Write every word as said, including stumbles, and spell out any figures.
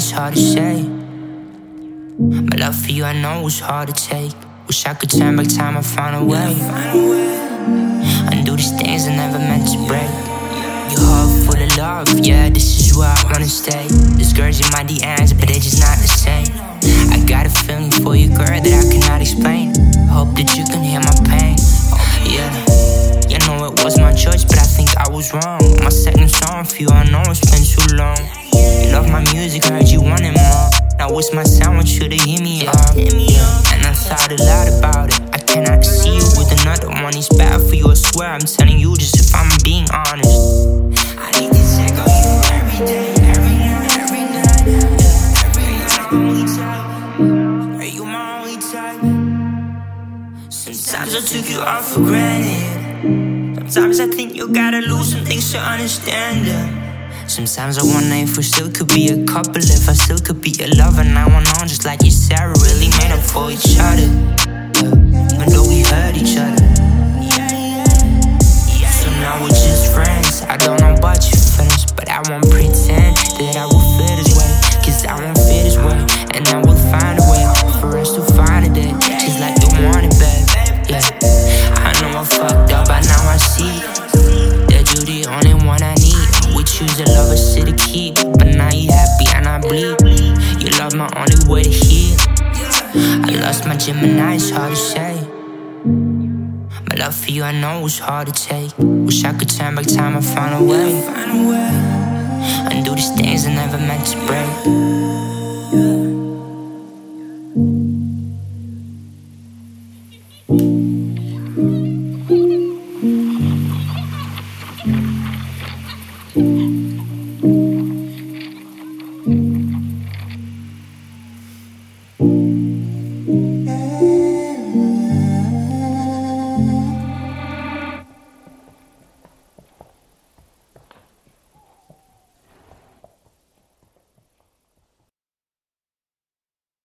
it's hard to say. My love for you, I know it's hard to take. Wish I could turn back time and find a way. Undo these things I never meant to break. Your heart full of love, yeah, this is where I wanna stay. There's girls in my D Ms, but they're just not the same. I got a feeling for you, girl, that I cannot explain. Hope that you can hear my pain, yeah. You know it was my choice, but I think I was wrong. My second song for you, I know it's been too long. You love my music, heard you wanted more. Now it's my sound, want you to hear me up. And I thought a lot about it. I cannot see you with another one. It's bad for you, I swear. I'm telling you just if I'm being honest. I need to check on you every day, every night, every night. Are you my only type? Are you my only type? Sometimes I took you all for granted. Sometimes I think you gotta lose some things to understand them. Sometimes I wonder if we still could be a couple, if I still could be a lover. Now I know just like you said, we really made up for each other, yeah. Even though we hurt each other, so now we're just friends. I don't know about your feelings, but I won't pretend that I will feel this way, cause I won't feel this way. And I will find a way for us to find a day, just like you wanted, babe, yeah. I know I fucked up, but now I see that you're the only one I need. We choose a lover, shit to keep, but now you happy and I bleed. You love my only way to heal. I lost my Gemini, it's hard to say. My love for you, I know it's hard to take. Wish I could turn back time and find a way. Undo these things I never meant to break.